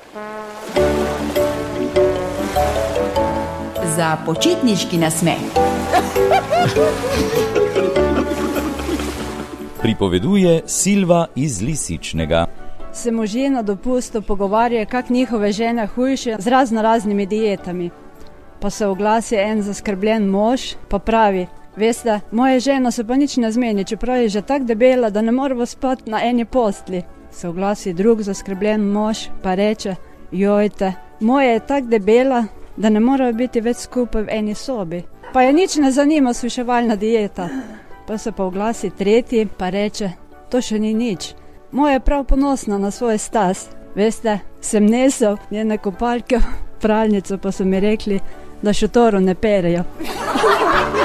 Za počitniški nasmeh. Pripoveduje Silva iz Lisičnega. Se možje na dopustu pogovarjajo, kak njihove žene hujše z raznoraznimi dietami. Pa se oglasi en zaskrbljen mož, pa pravi: veste, moja žena se pa nič ne zmeni, čeprav je že tak debela, da ne moremo spati na eni postli. Se oglasi drug zaskrbljen mož, pa reče: jojte, moja je tak debela, da ne morajo biti več skupaj v eni sobi. Pa je nič ne zanima suševalna dieta. Pa se pa oglasi tretji, pa reče: to še ni nič. Moja je prav ponosna na svoj stas. Veste, sem nesel njene kopalke v pralnico, pa so mi rekli, da šotoru ne perejo.